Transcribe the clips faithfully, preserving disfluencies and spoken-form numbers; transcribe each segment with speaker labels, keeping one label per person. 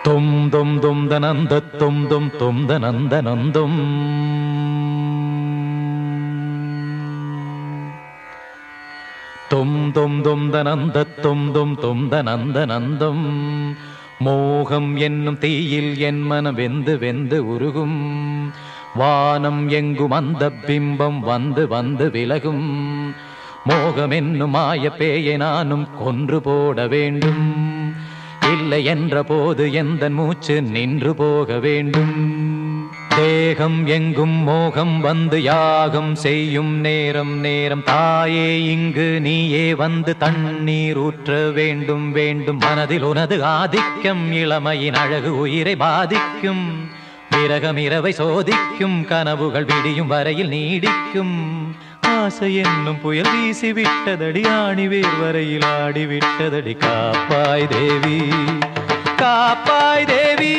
Speaker 1: தும் தும் தும் தனந்த தும் தும் தும் தனந்த நந்தும் தும் தும் தும் தனந்த தும் தும் தும் தனந்த நந்தும் மோகம் என்னும் தீயில் என் மனம் வெந்து வெந்து உருகும் வானம் எங்கும் அந்த பிம்பம் வந்து வந்து விலகும் மோகம் என்னும் மாய பேயை நானும் கொன்று போட வேண்டும் இல்லை என்ற போது எந்த மூச்சு நின்று போக வேண்டும் தேகம் எங்கும் மோகம் வந்து யாகம் செய்யும் நேரம் நேரம் தாயே இங்கு நீயே வந்து தண்ணீர் ஊற்ற வேண்டும் வேண்டும் மனதில் உனது ஆதிக்கம் இளமையின் அழகு உயிரை பாதிக்கும் விரகம் இரவை சோதிக்கும் கனவுகள் விடியும் வரையில் நீடிக்கும் ஆசை என்னும் புயல் வீசி விட்டதடி ஆணி வேர் வரையில் ஆடி விட்டதடி காப்பாய் தேவி காப்பாய் தேவி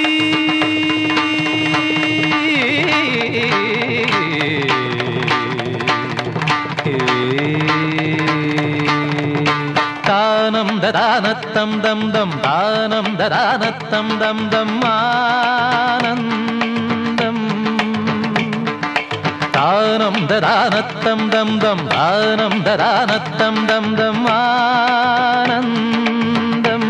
Speaker 1: தானம் ததானத்தம் தம் தம் தானம் ததானத்தம் தம் தம் ஆனந்தம் தானம் ததானத்தம் தம் தம் தானம் ததானத்தம் தம் தம் ஆனந்தம்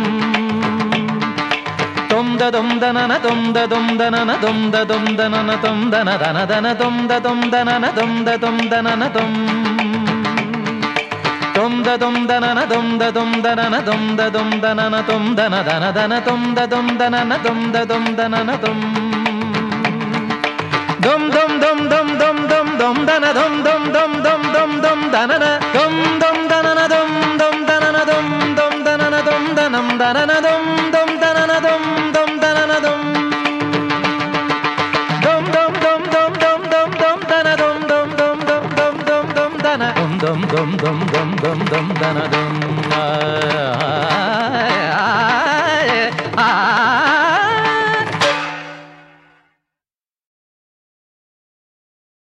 Speaker 1: தொம் தம் தனன தொம் தம் தனன தொம் தம் தனன தொம் தன தன தன தொம் தம் தனன தொம் தம் தனன தொம் தொம் தம் தனன தொம் தம் தனன தொம் தம் தனன தொம் தன தன தன தொம் தம் தனன தொம் தம் தனன தொம் dum dum dum dum dum dum dum dana dum dum dum dum dum dum danana dum dum danana dum dum danana dum dum danana dum danam danana dum dum danana dum dum danana dum dum dum dum dum dum dum dum dana dum dum dum dum dum dum dum dana dum dum dum dum dum dum dum dana dum